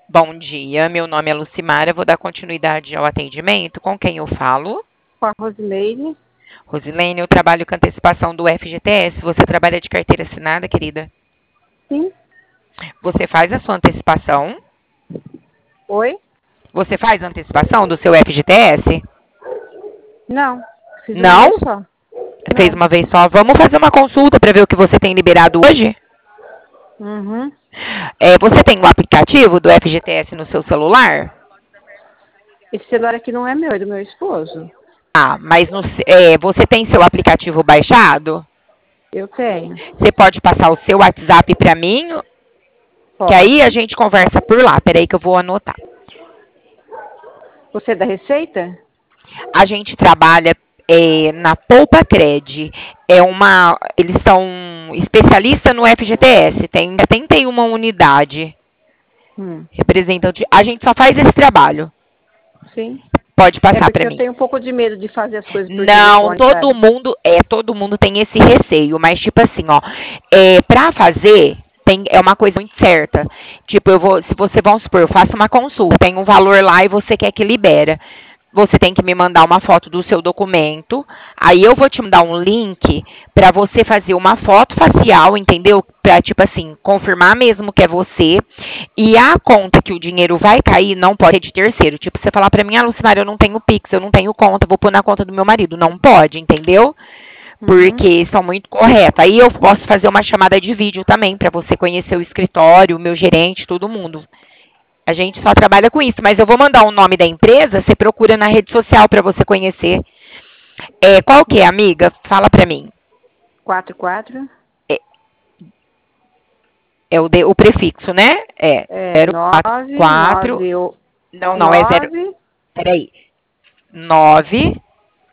Bom dia, meu nome é Lucimara, vou dar continuidade ao atendimento. Com quem eu falo? Com a Rosileide. Rosilene, eu trabalho com antecipação do FGTS. Você trabalha de carteira assinada, querida? Sim. Você faz a sua antecipação? Oi? Você faz a antecipação do seu FGTS? Não. Fiz uma Não? vez só. Fez Não. uma vez só. Vamos fazer uma consulta para ver o que você tem liberado hoje? Uhum. Você tem o aplicativo do FGTS no seu celular? Esse celular aqui não é meu, é do meu esposo. Ah, mas você tem seu aplicativo baixado? Eu tenho. Você pode passar o seu WhatsApp para mim, que aí a Pode. gente conversa por lá. Peraí que eu vou anotar. Você é da Receita? A gente trabalha na Poupa Cred. Eles são especialistas no FGTS. Tem 71 unidade representante. A gente só faz esse trabalho. Sim. Pode É passar porque para eu mim. tenho um pouco de medo de fazer as coisas por Não, telefone, sabe? todo mundo tem esse receio, mas tipo assim, ó, pra fazer é uma coisa muito certa. Tipo, se você, vamos supor, eu faço uma consulta, tem um valor lá e você quer que libera. Você tem que me mandar uma foto do seu documento. Aí eu vou te mandar um link para você fazer uma foto facial, entendeu? Para tipo assim, confirmar mesmo que é você. E a conta que o dinheiro vai cair não pode ser de terceiro. Tipo, você falar para mim, ah, Lucimara, eu não tenho Pix, eu não tenho conta, vou pôr na conta do meu marido. Não pode, entendeu? Porque são muito corretos. Aí eu posso fazer uma chamada de vídeo também para você conhecer o escritório, o meu gerente, todo mundo. A gente só trabalha com isso, mas eu vou mandar o nome da empresa, você procura na rede social para você conhecer. Qual que é, amiga? Fala para mim. 44. É, o prefixo, né? É 9, 044. 9, Não, é 0. 9, Peraí. 9.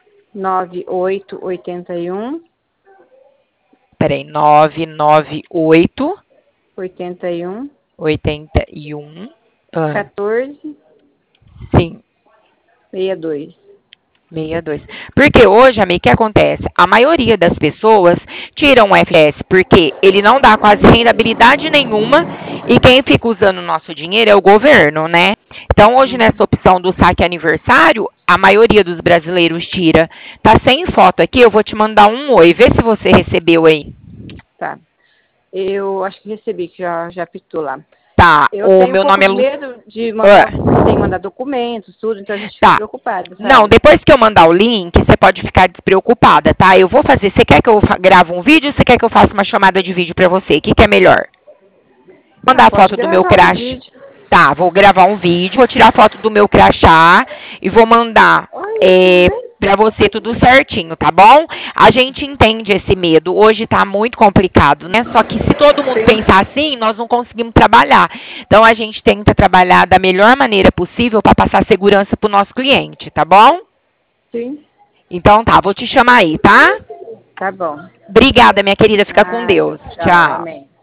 9881, Peraí. 998. 81, 81. 14, Sim. 62. 62. Porque hoje, amigo, o que acontece? A maioria das pessoas tiram o FS porque ele não dá quase rendabilidade nenhuma e quem fica usando o nosso dinheiro é o governo, né? Então, hoje, nessa opção do saque aniversário, a maioria dos brasileiros tira. Tá sem foto aqui, eu vou te mandar um oi. Vê se você recebeu aí. Tá. Eu acho que recebi, que já pitou lá. Tá, Eu o tenho um meu pouco nome é de Lu... medo de mandar, tem que mandar documentos, tudo, então a gente fica Tá. preocupada, sabe? Não, depois que eu mandar o link, você pode ficar despreocupada, tá? Eu vou fazer. Você quer que eu grave um vídeo ou você quer que eu faça uma chamada de vídeo pra você? O que é melhor? Mandar a Pode foto do meu gravar um crachá. vídeo. Tá, vou gravar um vídeo, vou tirar a foto do meu crachá e vou mandar Oi, tudo bem? pra você tudo certinho, tá bom? A gente entende esse medo. Hoje tá muito complicado, né? Só que se todo mundo pensar assim, nós não conseguimos trabalhar. Então a gente tenta trabalhar da melhor maneira possível para passar segurança pro nosso cliente, tá bom? Sim. Então tá, vou te chamar aí, tá? Tá bom. Obrigada, minha querida. Fica com Ah, Deus. tchau, Tchau. amém.